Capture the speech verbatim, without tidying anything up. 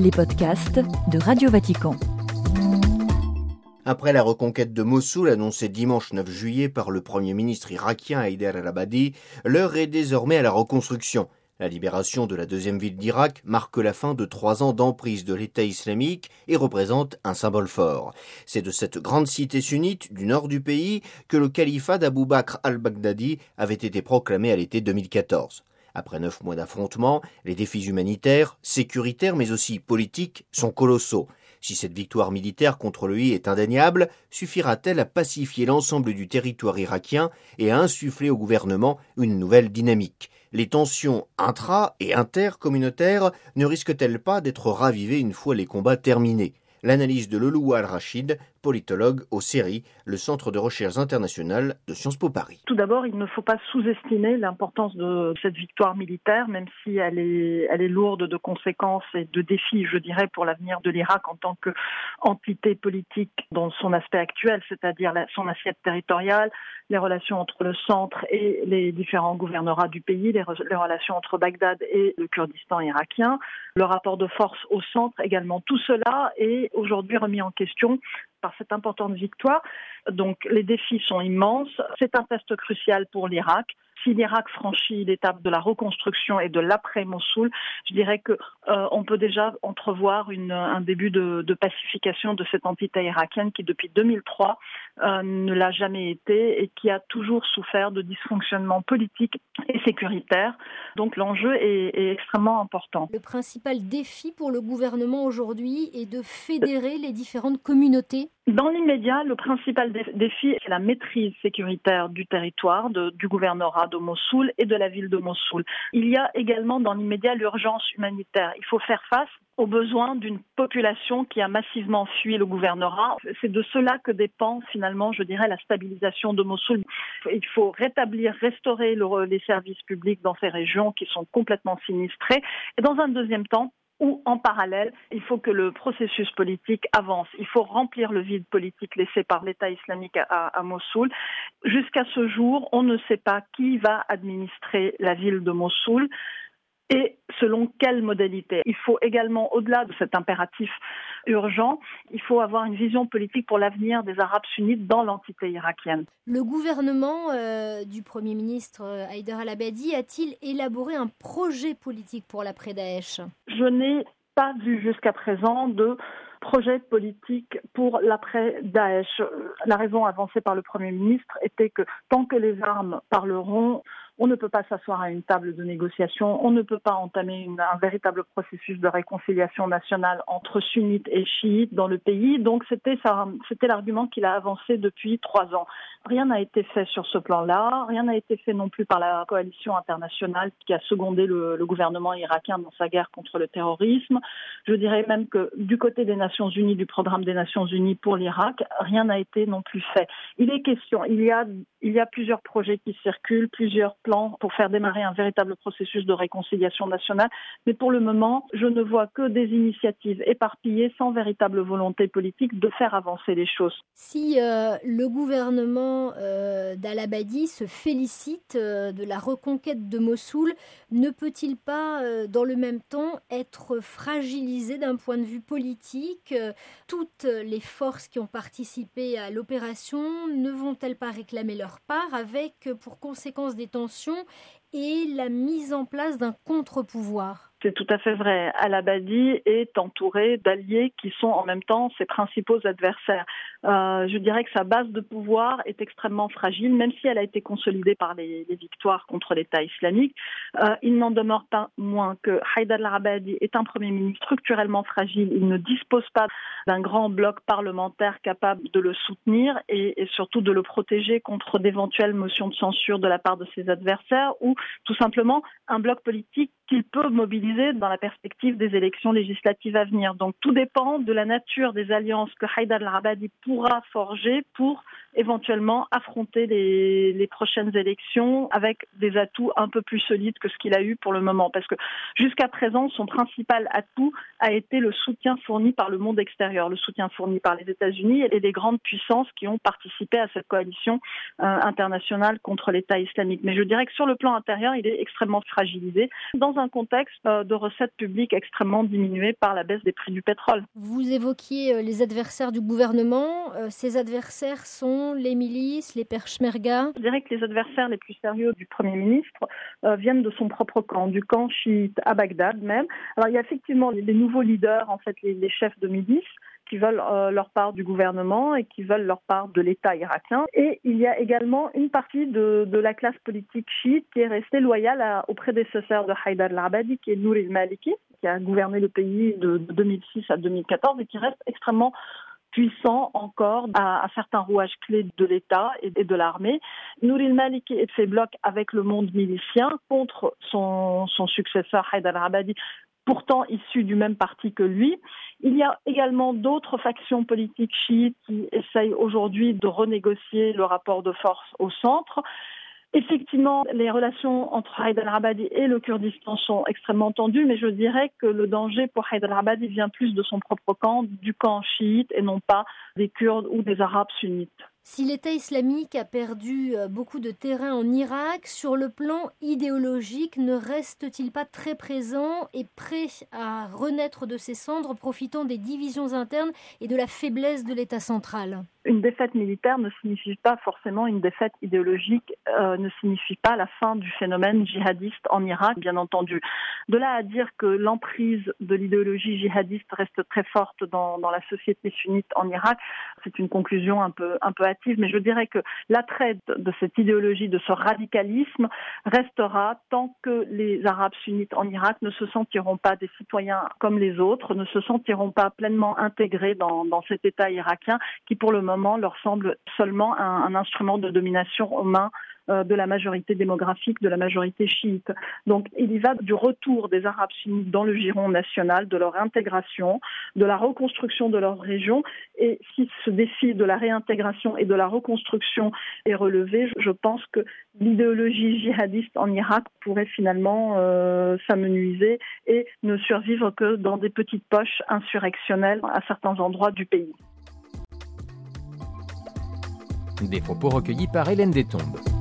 les podcasts de Radio Vatican. Après la reconquête de Mossoul annoncée dimanche neuf juillet par le Premier ministre irakien Haïder al-Abadi, l'heure est désormais à la reconstruction. La libération de la deuxième ville d'Irak marque la fin de trois ans d'emprise de l'État islamique et représente un symbole fort. C'est de cette grande cité sunnite du nord du pays que le califat d'Abou Bakr al-Baghdadi avait été proclamé à l'été deux mille quatorze. Après neuf mois d'affrontements, les défis humanitaires, sécuritaires mais aussi politiques sont colossaux. Si cette victoire militaire contre le I est indéniable, suffira-t-elle à pacifier l'ensemble du territoire irakien et à insuffler au gouvernement une nouvelle dynamique ? Les tensions intra- et intercommunautaires ne risquent-elles pas d'être ravivées une fois les combats terminés ? L'analyse de Loloua Al-Rachid, politologue au C E R I, le Centre de recherche internationale de Sciences Po Paris. Tout d'abord, il ne faut pas sous-estimer l'importance de cette victoire militaire, même si elle est, elle est lourde de conséquences et de défis, je dirais, pour l'avenir de l'Irak en tant qu'entité politique dans son aspect actuel, c'est-à-dire la, son assiette territoriale, les relations entre le centre et les différents gouvernorats du pays, les, re, les relations entre Bagdad et le Kurdistan irakien, le rapport de force au centre également. Tout cela est aujourd'hui remis en question par cette importante victoire. Donc les défis sont immenses. C'est un test crucial pour l'Irak. Si l'Irak franchit l'étape de la reconstruction et de l'après-Mossoul, je dirais que euh, on peut déjà entrevoir une, un début de, de pacification de cette entité irakienne qui, depuis deux mille trois, euh, ne l'a jamais été et qui a toujours souffert de dysfonctionnements politiques et sécuritaires. Donc l'enjeu est, est extrêmement important. Le principal défi pour le gouvernement aujourd'hui est de fédérer les différentes communautés. Dans l'immédiat, le principal défi est la maîtrise sécuritaire du territoire, de, du gouvernorat de Mossoul et de la ville de Mossoul. Il y a également dans l'immédiat l'urgence humanitaire. Il faut faire face aux besoins d'une population qui a massivement fui le gouvernorat. C'est de cela que dépend finalement, je dirais, la stabilisation de Mossoul. Il faut rétablir, restaurer le, les services publics dans ces régions qui sont complètement sinistrées. Et dans un deuxième temps, ou en parallèle, il faut que le processus politique avance. Il faut remplir le vide politique laissé par l'État islamique à, à Mossoul. Jusqu'à ce jour, on ne sait pas qui va administrer la ville de Mossoul et selon quelle modalité. Il faut également, au-delà de cet impératif urgent, il faut avoir une vision politique pour l'avenir des Arabes sunnites dans l'entité irakienne. Le gouvernement euh, du Premier ministre Haïder al-Abadi a-t-il élaboré un projet politique pour l'après-Daesh ? Je n'ai pas vu jusqu'à présent de projet politique pour l'après-Daesh. La raison avancée par le Premier ministre était que tant que les armes parleront, on ne peut pas s'asseoir à une table de négociation, on ne peut pas entamer une, un véritable processus de réconciliation nationale entre sunnites et chiites dans le pays. Donc c'était, ça, c'était l'argument qu'il a avancé depuis trois ans. Rien n'a été fait sur ce plan-là, rien n'a été fait non plus par la coalition internationale qui a secondé le, le gouvernement irakien dans sa guerre contre le terrorisme. Je dirais même que du côté des Nations Unies, du programme des Nations Unies pour l'Irak, rien n'a été non plus fait. Il est question, il y a, il y a plusieurs projets qui circulent, plusieurs plans pour faire démarrer un véritable processus de réconciliation nationale, mais pour le moment, je ne vois que des initiatives éparpillées sans véritable volonté politique de faire avancer les choses. Si euh, le gouvernement euh, d'al-Abadi se félicite euh, de la reconquête de Mossoul, ne peut-il pas, euh, dans le même temps, être fragilisé d'un point de vue politique ? euh, Toutes les forces qui ont participé à l'opération ne vont-elles pas réclamer leur part avec, pour conséquence, des tensions et la mise en place d'un contre-pouvoir ? C'est tout à fait vrai. Al-Abadi est entouré d'alliés qui sont en même temps ses principaux adversaires. Euh, je dirais que sa base de pouvoir est extrêmement fragile, même si elle a été consolidée par les, les victoires contre l'État islamique. Euh, il n'en demeure pas moins que Haïder al-Abadi est un Premier ministre structurellement fragile. Il ne dispose pas d'un grand bloc parlementaire capable de le soutenir et, et surtout de le protéger contre d'éventuelles motions de censure de la part de ses adversaires ou tout simplement un bloc politique qu'il peut mobiliser dans la perspective des élections législatives à venir. Donc tout dépend de la nature des alliances que Haïder al-Abadi pourra forger pour éventuellement affronter les, les prochaines élections avec des atouts un peu plus solides que ce qu'il a eu pour le moment. Parce que jusqu'à présent, son principal atout a été le soutien fourni par le monde extérieur, le soutien fourni par les États-Unis et les grandes puissances qui ont participé à cette coalition euh, internationale contre l'État islamique. Mais je dirais que sur le plan international, intérieur, il est extrêmement fragilisé dans un contexte de recettes publiques extrêmement diminuées par la baisse des prix du pétrole. Vous évoquiez les adversaires du gouvernement. Ces adversaires sont les milices, les peshmerga. Je dirais que les adversaires les plus sérieux du Premier ministre euh, viennent de son propre camp, du camp chiite à Bagdad même. Alors il y a effectivement les, les nouveaux leaders, en fait les, les chefs de milices, qui veulent euh, leur part du gouvernement et qui veulent leur part de l'État irakien. Et il y a également une partie de, de la classe politique chiite qui est restée loyale à, au prédécesseur de Haïdar al-Abadi, qui est Nour el-Maliki, qui a gouverné le pays de, de deux mille six à deux mille quatorze et qui reste extrêmement puissant encore à, à certains rouages clés de l'État et, et de l'armée. Nour el-Maliki est fait bloc avec le monde milicien contre son, son successeur Haïdar al-Abadi, pourtant issu du même parti que lui. Il y a également d'autres factions politiques chiites qui essayent aujourd'hui de renégocier le rapport de force au centre. Effectivement, les relations entre Haïdar al-Abadi et le Kurdistan sont extrêmement tendues, mais je dirais que le danger pour Haïdar al-Abadi vient plus de son propre camp, du camp chiite, et non pas des Kurdes ou des Arabes sunnites. Si l'État islamique a perdu beaucoup de terrain en Irak, sur le plan idéologique, ne reste-t-il pas très présent et prêt à renaître de ses cendres, profitant des divisions internes et de la faiblesse de l'État central ? Une défaite militaire ne signifie pas forcément une défaite idéologique, euh, ne signifie pas la fin du phénomène djihadiste en Irak, bien entendu. De là à dire que l'emprise de l'idéologie djihadiste reste très forte dans, dans la société sunnite en Irak, c'est une conclusion un peu, un peu hâtive, mais je dirais que l'attrait de cette idéologie, de ce radicalisme, restera tant que les Arabes sunnites en Irak ne se sentiront pas des citoyens comme les autres, ne se sentiront pas pleinement intégrés dans, dans cet État irakien qui, pour le moment, leur semble seulement un, un instrument de domination aux mains euh, de la majorité démographique, de la majorité chiite. Donc il y va du retour des Arabes sunnites dans le giron national, de leur intégration, de la reconstruction de leur région. Et si ce défi de la réintégration et de la reconstruction est relevé, je pense que l'idéologie djihadiste en Irak pourrait finalement euh, s'amenuiser et ne survivre que dans des petites poches insurrectionnelles à certains endroits du pays. Des propos recueillis par Hélène Détombe.